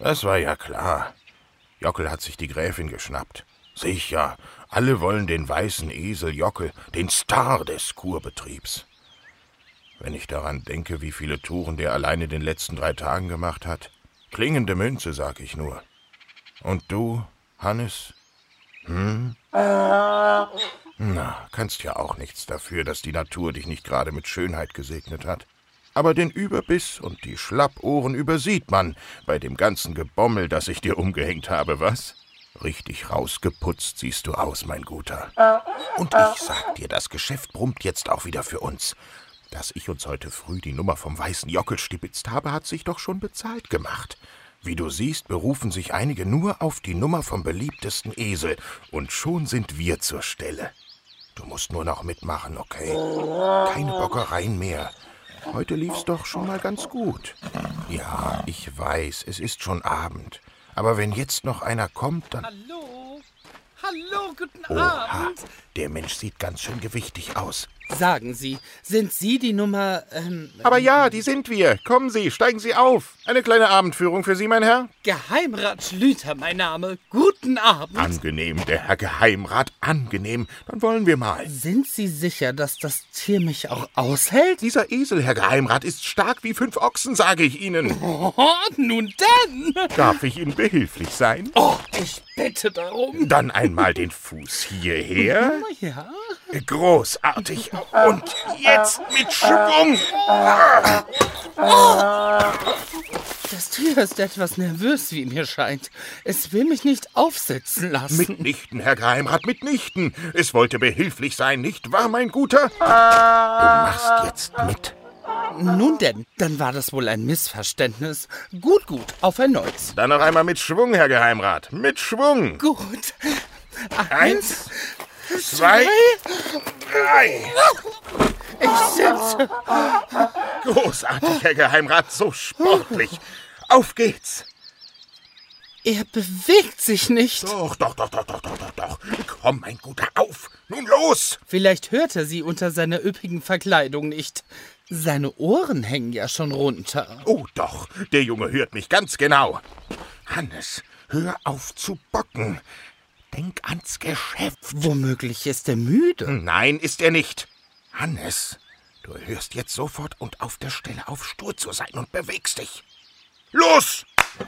Das war ja klar. Jockel hat sich die Gräfin geschnappt. Sicher, alle wollen den weißen Esel Jockel, den Star des Kurbetriebs. Wenn ich daran denke, wie viele Touren der allein in den letzten 3 Tagen gemacht hat. Klingende Münze, sag ich nur. Und du, Hannes? Na, kannst ja auch nichts dafür, dass die Natur dich nicht gerade mit Schönheit gesegnet hat. Aber den Überbiss und die Schlappohren übersieht man bei dem ganzen Gebommel, das ich dir umgehängt habe, was? Richtig rausgeputzt siehst du aus, mein Guter. Und ich sag dir, das Geschäft brummt jetzt auch wieder für uns. Dass ich uns heute früh die Nummer vom weißen Jockel stibitzt habe, hat sich doch schon bezahlt gemacht. Wie du siehst, berufen sich einige nur auf die Nummer vom beliebtesten Esel, und schon sind wir zur Stelle. Du musst nur noch mitmachen, okay? Keine Bockereien mehr. Heute lief's doch schon mal ganz gut. Ja, ich weiß, es ist schon Abend. Aber wenn jetzt noch einer kommt, dann... Hallo, guten Oha, Abend. der Mensch sieht ganz schön gewichtig aus. Sagen Sie, sind Sie die Nummer, Aber ja, die sind wir. Kommen Sie, steigen Sie auf. Eine kleine Abendführung für Sie, mein Herr. Geheimrat Schlüter, mein Name. Guten Abend. Angenehm, der Herr Geheimrat, angenehm. Dann wollen wir mal. Sind Sie sicher, dass das Tier mich auch aushält? Dieser Esel, Herr Geheimrat, ist stark wie 5 Ochsen, sage ich Ihnen. Oh, nun denn. Darf ich Ihnen behilflich sein? Oh, ich bitte darum. Dann einmal den Fuß hierher. Ja. Großartig. Und jetzt mit Schwung. Das Tier ist etwas nervös, wie mir scheint. Es will mich nicht aufsitzen lassen. Mitnichten, Herr Geheimrat, mitnichten. Es wollte behilflich sein, nicht wahr, mein Guter? Du machst jetzt mit. Nun denn, dann war das wohl ein Missverständnis. Gut, auf erneut. Dann noch einmal mit Schwung, Herr Geheimrat. Mit Schwung. Gut. 1, 2, 3. Ich sitze. Großartig, Herr Geheimrat, so sportlich. Auf geht's. Er bewegt sich nicht. Doch. Komm, mein Guter, auf. Nun los. Vielleicht hört er sie unter seiner üppigen Verkleidung nicht. Seine Ohren hängen ja schon runter. Oh doch, der Junge hört mich ganz genau. Hannes, hör auf zu bocken. Denk ans Geschäft. Womöglich ist er müde. Nein, ist er nicht. Hannes, du hörst jetzt sofort und auf der Stelle auf, stur zu sein und bewegst dich. Los!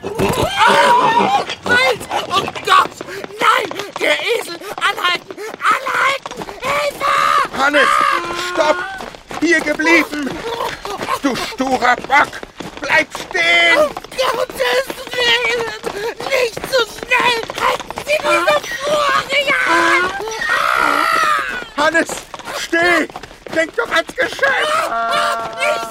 Halt! Oh Gott! Nein! Der Esel! Anhalten! Hilfe! Hannes, stopp! Hier geblieben! Du sturer Bock! Bleib stehen! Gottes Willen! Nicht so schnell! Halten Sie diese Vorringer an! Hannes, steh! Denk doch ans Geschäft! Ich